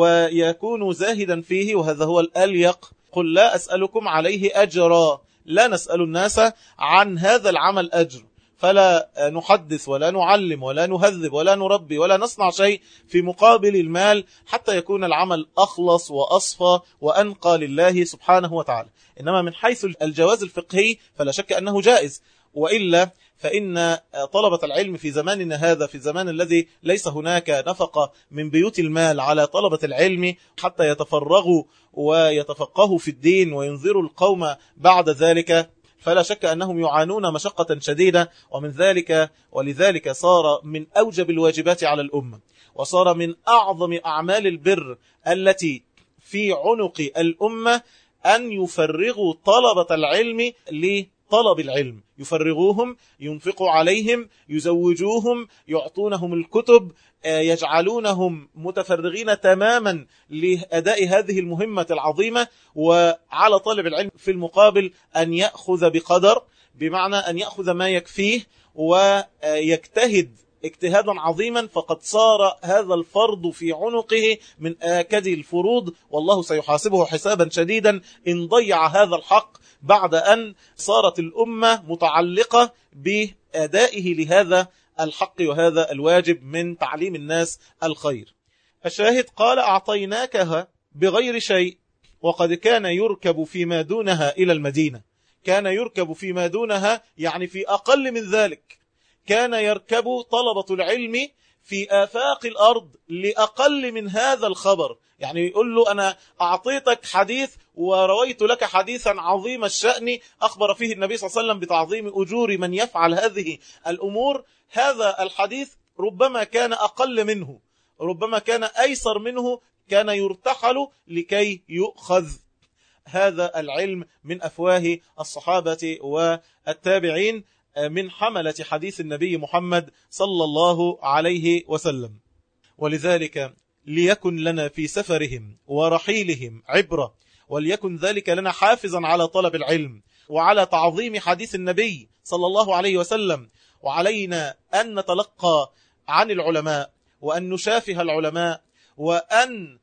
ويكون زاهدا فيه، وهذا هو الأليق. قل لا أسألكم عليه أجرا، لا نسأل الناس عن هذا العمل أجر، فلا نحدث ولا نعلم ولا نهذب ولا نربي ولا نصنع شيء في مقابل المال، حتى يكون العمل أخلص وأصفى وأنقى لله سبحانه وتعالى. إنما من حيث الجواز الفقهي فلا شك أنه جائز، وإلا فإن طلبة العلم في زماننا هذا، في الزمان الذي ليس هناك نفقة من بيوت المال على طلبة العلم حتى يتفرغوا ويتفقهوا في الدين وينذروا القوم بعد ذلك، فلا شك أنهم يعانون مشقة شديدة. ومن ذلك ولذلك صار من أوجب الواجبات على الأمة، وصار من أعظم أعمال البر التي في عنق الأمة أن يفرغوا طلبة العلم لطلب العلم، يفرغوهم، ينفقوا عليهم، يزوجوهم، يعطونهم الكتب، يجعلونهم متفرغين تماما لأداء هذه المهمة العظيمة. وعلى طالب العلم في المقابل أن يأخذ بقدر، بمعنى أن يأخذ ما يكفيه ويجتهد اجتهادا عظيما، فقد صار هذا الفرض في عنقه من آكد الفروض، والله سيحاسبه حسابا شديدا إن ضيع هذا الحق بعد أن صارت الأمة متعلقة بأدائه لهذا الحق وهذا الواجب من تعليم الناس الخير. الشاهد قال أعطيناكها بغير شيء، وقد كان يركب فيما دونها إلى المدينة، كان يركب فيما دونها يعني في أقل من ذلك، كان يركب طلبة العلم في آفاق الأرض لأقل من هذا الخبر. يعني يقول له أنا أعطيتك حديث ورويت لك حديثا عظيم الشأن أخبر فيه النبي صلى الله عليه وسلم بتعظيم أجور من يفعل هذه الأمور. هذا الحديث ربما كان أقل منه، ربما كان أيسر منه، كان يرتحل لكي يؤخذ هذا العلم من أفواه الصحابة والتابعين من حملة حديث النبي محمد صلى الله عليه وسلم. ولذلك ليكن لنا في سفرهم ورحيلهم عبرة، وليكن ذلك لنا حافظا على طلب العلم وعلى تعظيم حديث النبي صلى الله عليه وسلم. وعلينا أن نتلقى عن العلماء، وأن نشافه العلماء، وأن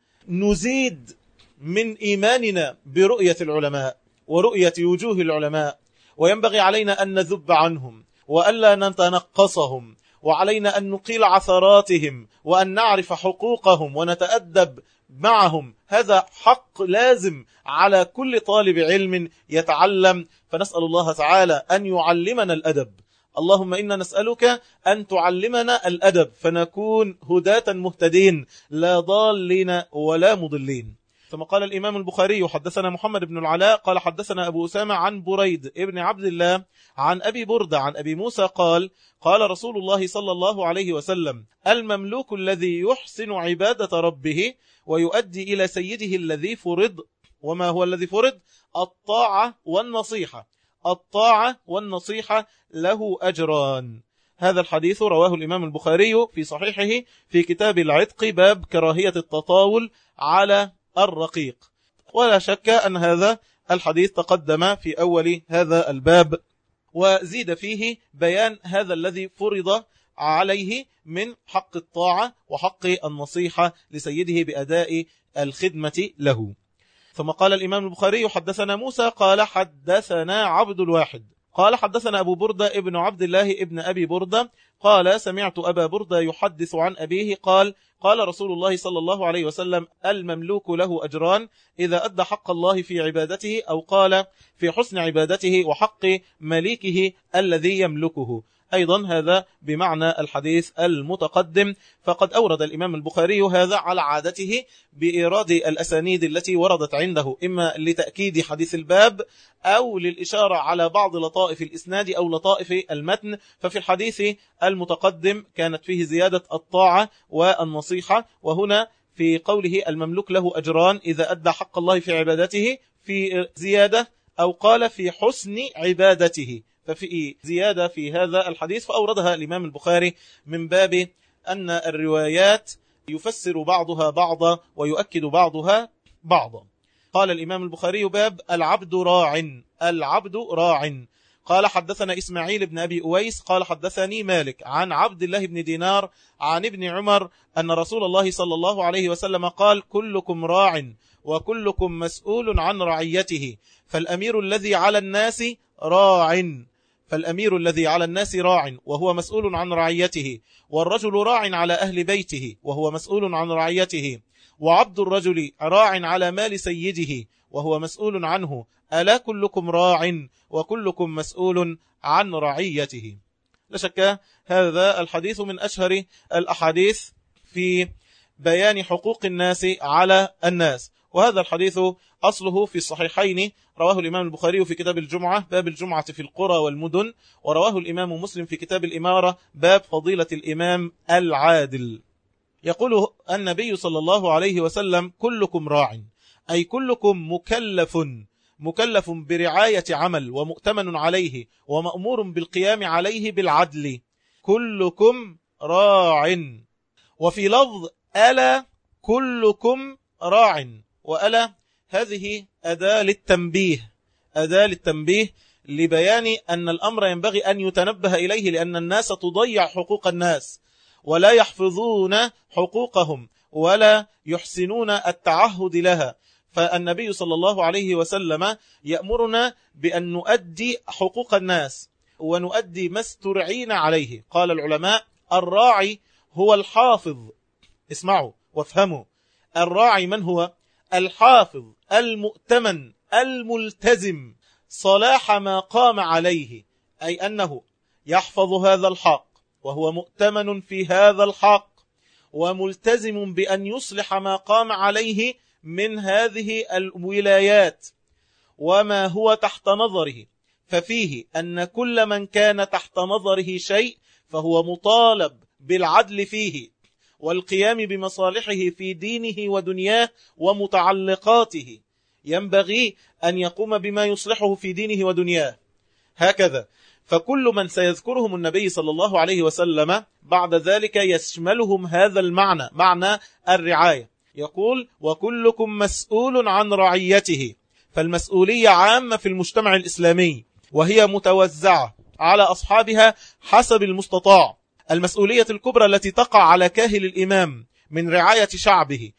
نزيد من إيماننا برؤية العلماء ورؤية وجوه العلماء. وينبغي علينا أن نذب عنهم وألا نتنقصهم، وعلينا أن نقيل عثراتهم وأن نعرف حقوقهم ونتأدب معهم. هذا حق لازم على كل طالب علم يتعلم. فنسأل الله تعالى أن يعلمنا الأدب. اللهم إنا نسألك أن تعلمنا الأدب فنكون هداة مهتدين لا ضالين ولا مضلين. ثم قال الإمام البخاري حدثنا محمد بن العلاء قال حدثنا أبو أسامة عن بريد ابن عبد الله عن أبي بردة عن أبي موسى قال قال رسول الله صلى الله عليه وسلم: المملوك الذي يحسن عبادة ربه ويؤدي إلى سيده الذي فرض. وما هو الذي فرض؟ الطاعة والنصيحة. الطاعة والنصيحة له أجران. هذا الحديث رواه الإمام البخاري في صحيحه في كتاب العتق باب كراهية التطاول على الرقيق. ولا شك أن هذا الحديث تقدم في أول هذا الباب، وزيد فيه بيان هذا الذي فرض عليه من حق الطاعة وحق النصيحة لسيده بأداء الخدمة له. ثم قال الإمام البخاري حدثنا موسى قال حدثنا عبد الواحد قال حدثنا أبو بردة ابن عبد الله ابن أبي بردة قال سمعت أبا بردة يحدث عن أبيه قال قال رسول الله صلى الله عليه وسلم: المملوك له أجران إذا أدى حق الله في عبادته، أو قال في حسن عبادته وحق مليكه الذي يملكه. أيضا هذا بمعنى الحديث المتقدم. فقد أورد الإمام البخاري هذا على عادته بإيراد الأسانيد التي وردت عنده، إما لتأكيد حديث الباب أو للإشارة على بعض لطائف الإسناد أو لطائف المتن. ففي الحديث المتقدم كانت فيه زيادة الطاعة والنصيحة، وهنا في قوله المملوك له أجران إذا أدى حق الله في عبادته في زيادة، أو قال في حسن عبادته، ففي زيادة في هذا الحديث فأوردها الإمام البخاري من باب أن الروايات يفسر بعضها بعضا ويؤكد بعضها بعضا. قال الإمام البخاري باب العبد راع. العبد راع. قال حدثنا إسماعيل بن أبي أويس قال حدثني مالك عن عبد الله بن دينار عن ابن عمر أن رسول الله صلى الله عليه وسلم قال: كلكم راع وكلكم مسؤول عن رعيته، فالأمير الذي على الناس راع، فالأمير الذي على الناس راع وهو مسؤول عن رعيته، والرجل راع على أهل بيته وهو مسؤول عن رعيته، وعبد الرجل راع على مال سيده وهو مسؤول عنه، ألا كلكم راع وكلكم مسؤول عن رعيته. لا شك هذا الحديث من أشهر الأحاديث في بيان حقوق الناس على الناس. وهذا الحديث أصله في الصحيحين، رواه الإمام البخاري في كتاب الجمعة باب الجمعة في القرى والمدن، ورواه الإمام مسلم في كتاب الإمارة باب فضيلة الإمام العادل. يقول النبي صلى الله عليه وسلم: كلكم راع، أي كلكم مكلف برعاية عمل ومؤتمن عليه ومأمور بالقيام عليه بالعدل. كلكم راع. وفي لفظ ألا كلكم راع، وألا هذه أداة للتنبيه لبيان أن الأمر ينبغي أن يتنبه إليه، لأن الناس تضيع حقوق الناس ولا يحفظون حقوقهم ولا يحسنون التعهد لها. فالنبي صلى الله عليه وسلم يأمرنا بأن نؤدي حقوق الناس ونؤدي ما استرعينا عليه. قال العلماء: الراعي هو الحافظ. اسمعوا وافهموا، الراعي من هو؟ الحافظ المؤتمن الملتزم صلاح ما قام عليه، أي أنه يحفظ هذا الحق وهو مؤتمن في هذا الحق وملتزم بأن يصلح ما قام عليه من هذه الولايات وما هو تحت نظره، ففيه أن كل من كان تحت نظره شيء فهو مطالب بالعدل فيه والقيام بمصالحه في دينه ودنياه ومتعلقاته، ينبغي أن يقوم بما يصلحه في دينه ودنياه. هكذا فكل من سيذكرهم النبي صلى الله عليه وسلم بعد ذلك يشملهم هذا المعنى، معنى الرعاية. يقول: وكلكم مسؤول عن رعيته، فالمسؤولية عامة في المجتمع الإسلامي وهي متوزعة على أصحابها حسب المستطاع. المسؤولية الكبرى التي تقع على كاهل الإمام من رعاية شعبه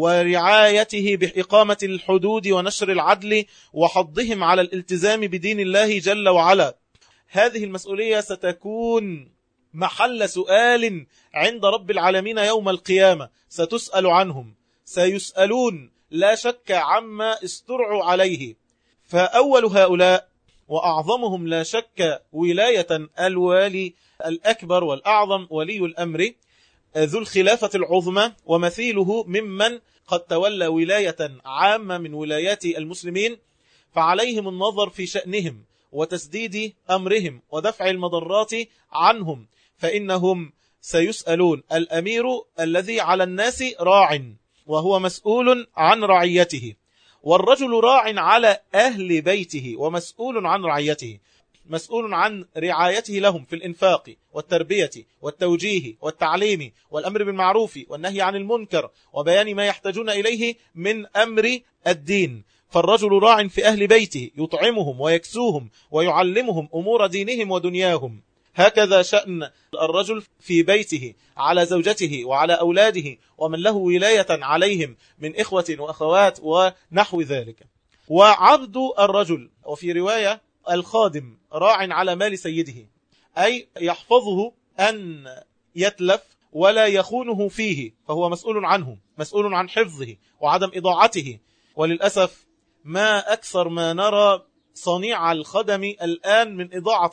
ورعايته بإقامة الحدود ونشر العدل وحضهم على الالتزام بدين الله جل وعلا، هذه المسؤولية ستكون محل سؤال عند رب العالمين يوم القيامة، ستسأل عنهم، سيسألون لا شك عما استرعوا عليه. فأول هؤلاء وأعظمهم لا شك ولاية الوالي الأكبر والأعظم ولي الأمر ذو الخلافة العظمى، ومثيله ممن قد تولى ولاية عامة من ولايات المسلمين، فعليهم النظر في شأنهم وتسديد أمرهم ودفع المضرات عنهم، فإنهم سيسألون. الأمير الذي على الناس راع وهو مسؤول عن رعيته، والرجل راع على أهل بيته ومسؤول عن رعيته، مسؤول عن رعايته لهم في الإنفاق والتربية والتوجيه والتعليم والأمر بالمعروف والنهي عن المنكر وبيان ما يحتاجون إليه من أمر الدين. فالرجل راع في أهل بيته يطعمهم ويكسوهم ويعلمهم أمور دينهم ودنياهم. هكذا شأن الرجل في بيته على زوجته وعلى أولاده ومن له ولاية عليهم من إخوة وأخوات ونحو ذلك. وعبد الرجل، وفي رواية الخادم، راع على مال سيده، أي يحفظه أن يتلف ولا يخونه فيه، فهو مسؤول عنه، مسؤول عن حفظه وعدم إضاعته. وللأسف ما أكثر ما نرى صنيع الخدم الآن من إضاعة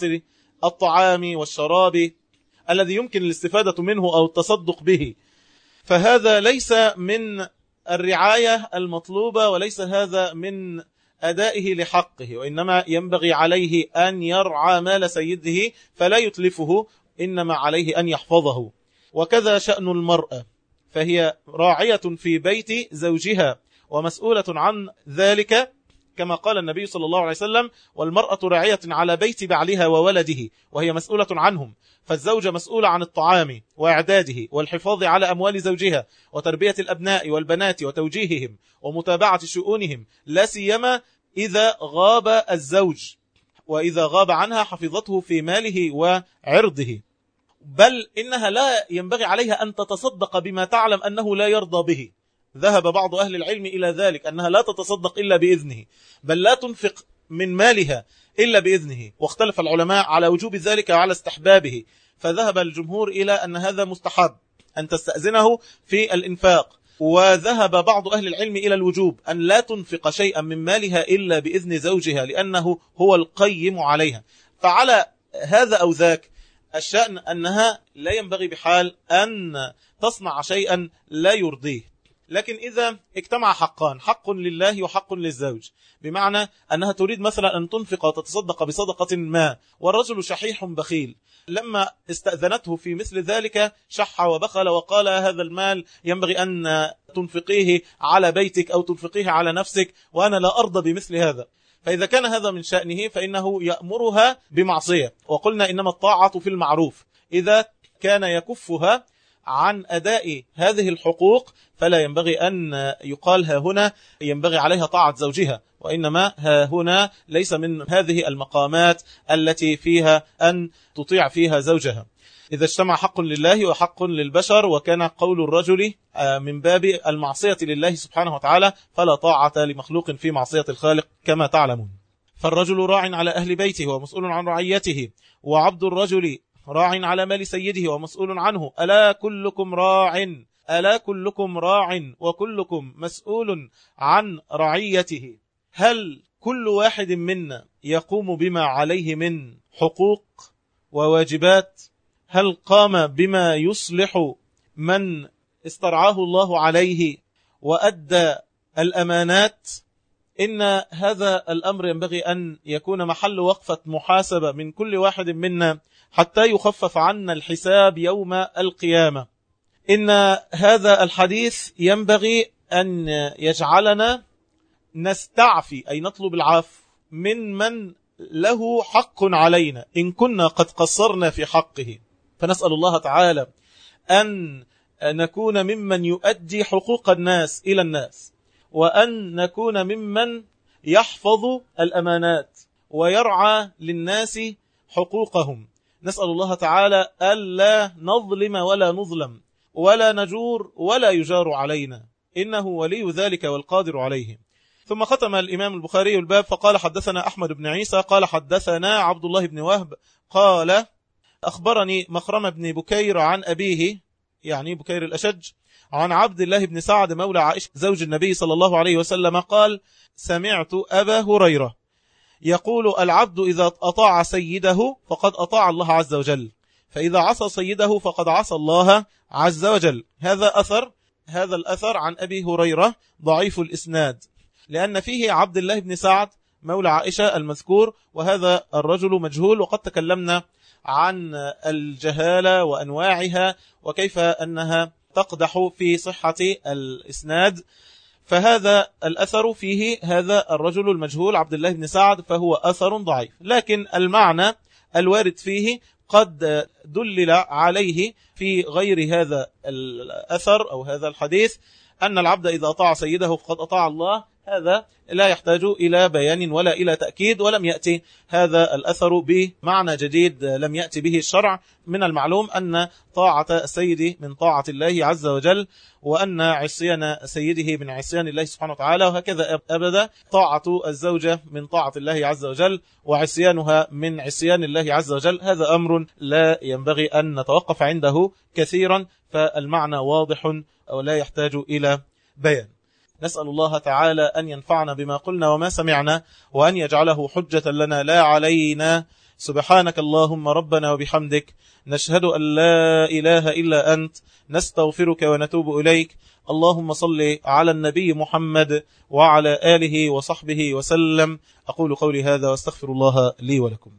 الطعام والشراب الذي يمكن الاستفادة منه أو التصدق به، فهذا ليس من الرعاية المطلوبة وليس هذا من أدائه لحقه، وإنما ينبغي عليه أن يرعى مال سيده فلا يتلفه، إنما عليه أن يحفظه. وكذا شأن المرأة، فهي راعية في بيت زوجها ومسؤولة عن ذلك، كما قال النبي صلى الله عليه وسلم: والمرأة راعية على بيت بعلها وولده، وهي مسؤولة عنهم. فالزوجة مسؤولة عن الطعام وإعداده والحفاظ على أموال زوجها وتربية الأبناء والبنات وتوجيههم ومتابعة شؤونهم، لا سيما إذا غاب الزوج، وإذا غاب عنها حفظته في ماله وعرضه. بل إنها لا ينبغي عليها أن تتصدق بما تعلم أنه لا يرضى به. ذهب بعض أهل العلم إلى ذلك، أنها لا تتصدق إلا بإذنه، بل لا تنفق من مالها إلا بإذنه، واختلف العلماء على وجوب ذلك وعلى استحبابه، فذهب الجمهور إلى أن هذا مستحب أن تستأذنه في الإنفاق، وذهب بعض أهل العلم إلى الوجوب أن لا تنفق شيئا من مالها إلا بإذن زوجها لأنه هو القيم عليها. فعلى هذا أو ذاك الشأن أنها لا ينبغي بحال أن تصنع شيئا لا يرضيه. لكن إذا اجتمع حقان، حق لله وحق للزوج، بمعنى أنها تريد مثلا أن تنفق وتتصدق بصدقة ما، والرجل شحيح بخيل، لما استأذنته في مثل ذلك شح وبخل وقال: هذا المال ينبغي أن تنفقيه على بيتك أو تنفقيه على نفسك، وأنا لا أرضى بمثل هذا. فإذا كان هذا من شأنه فإنه يأمرها بمعصية، وقلنا إنما الطاعة في المعروف. إذا كان يكفها عن أداء هذه الحقوق فلا ينبغي أن يقال ها هنا ينبغي عليها طاعة زوجها، وإنما ها هنا ليس من هذه المقامات التي فيها أن تطيع فيها زوجها. إذا اجتمع حق لله وحق للبشر وكان قول الرجل من باب المعصية لله سبحانه وتعالى، فلا طاعة لمخلوق في معصية الخالق كما تعلمون. فالرجل راع على أهل بيته ومسؤول عن رعيته، وعبد الرجل راع على مال سيده ومسؤول عنه. ألا كلكم راع، ألا كلكم راع وكلكم مسؤول عن رعيته. هل كل واحد منا يقوم بما عليه من حقوق وواجبات؟ هل قام بما يصلح من استرعاه الله عليه وأدى الأمانات، إن هذا الأمر ينبغي أن يكون محل وقفة محاسبة من كل واحد منا حتى يخفف عنا الحساب يوم القيامة. إن هذا الحديث ينبغي أن يجعلنا نستعفي، أي نطلب العفو من له حق علينا إن كنا قد قصرنا في حقه. فنسأل الله تعالى أن نكون ممن يؤدي حقوق الناس إلى الناس، وأن نكون ممن يحفظ الأمانات ويرعى للناس حقوقهم. نسأل الله تعالى ألا نظلم ولا نظلم ولا نجور ولا يجار علينا، إنه ولي ذلك والقادر عليه. ثم ختم الإمام البخاري الباب فقال: حدثنا أحمد بن عيسى قال حدثنا عبد الله بن وهب قال أخبرني مخرم بن بكير عن أبيه، يعني بكير الأشج، عن عبد الله بن سعد مولى عائشة زوج النبي صلى الله عليه وسلم قال: سمعت أبا هريرة يقول: العبد إذا أطاع سيده فقد أطاع الله عز وجل، فإذا عصى سيده فقد عصى الله عز وجل. هذا الأثر عن أبي هريرة ضعيف الإسناد، لأن فيه عبد الله بن سعد مولى عائشة المذكور، وهذا الرجل مجهول، وقد تكلمنا عن الجهالة وأنواعها وكيف أنها تقدح في صحة الإسناد. فهذا الأثر فيه هذا الرجل المجهول عبد الله بن سعد، فهو أثر ضعيف، لكن المعنى الوارد فيه قد دلل عليه في غير هذا الأثر أو هذا الحديث، أن العبد إذا أطاع سيده فقد أطاع الله. هذا لا يحتاج إلى بيان ولا إلى تأكيد، ولم يأتي هذا الأثر بمعنى جديد لم يأتي به الشرع. من المعلوم أن طاعة السيد من طاعة الله عز وجل، وأن عصيان سيده من عصيان الله سبحانه وتعالى، وهكذا أبدا طاعة الزوجة من طاعة الله عز وجل، وعصيانها من عصيان الله عز وجل. هذا أمر لا ينبغي أن نتوقف عنده كثيرا، فالمعنى واضح ولا يحتاج إلى بيان. نسأل الله تعالى أن ينفعنا بما قلنا وما سمعنا، وأن يجعله حجة لنا لا علينا. سبحانك اللهم ربنا وبحمدك، نشهد أن لا إله إلا أنت، نستغفرك ونتوب إليك. اللهم صل على النبي محمد وعلى آله وصحبه وسلم. أقول قولي هذا واستغفر الله لي ولكم.